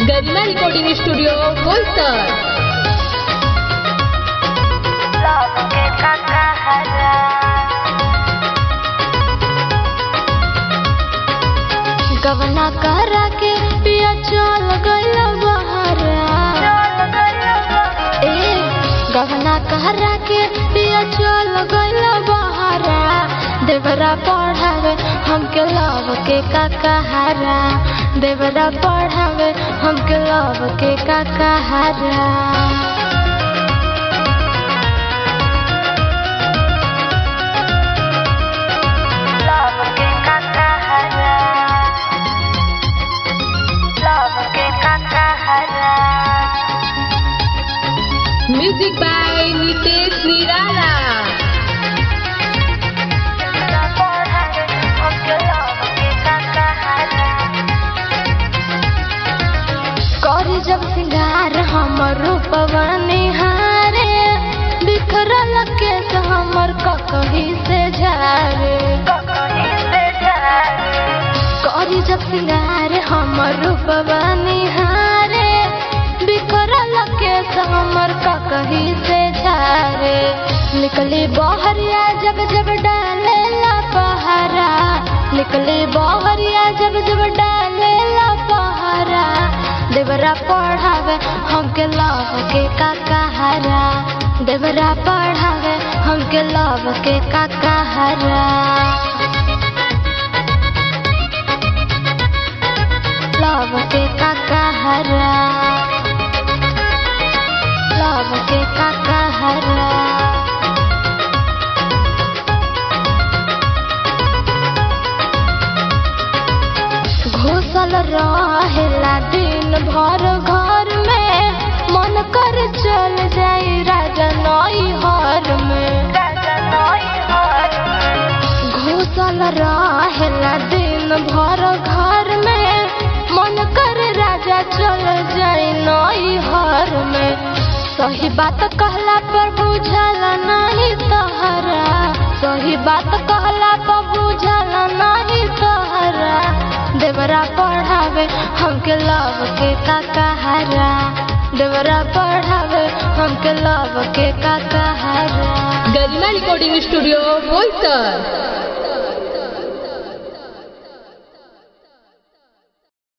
गरिमा recording studio Boisar. गवना करा के पिया चल गइल बहरा, गवना करा के पिया चल गइल बहरा। देवरा पढ़ावे हमके लव के काकहारा, देवरा पढ़ावे हमके लव के काकहारा। म्यूजिक बाय नितेश निराला। करी जब सिंगार हमर रूपवा निहारे, बिखरल केस हमर ककही से झारे। करी जब सिंगार हमर रूपवा निहारे, बिखरल केस हमर ककही से झारे। निकली बहरिया जब जब डालेला पहरा, निकली बहरिया जब जब डालेला पहरा। देवरा पढ़ावे हमके लव के काकहारा, देवरा पढ़ावे हमके लव के काकहारा। लव के काकहारा, लव के काकहारा। घुसल रहेला दिन भर घर में, मन कर चल जाई राजा नैहर में। घुसल रहेला दिन भर घर में, मन कर राजा चल जाई नैहर में। सही बात कहला पर बुझल नहीं तहरा, सही बात कहला पर बुझल नहीं तहरा। देवरा पढ़ावे हमके लव के काकहारा, देवरा पढ़ावे हमके लव के काकहारा। Garima recording studio Boisar.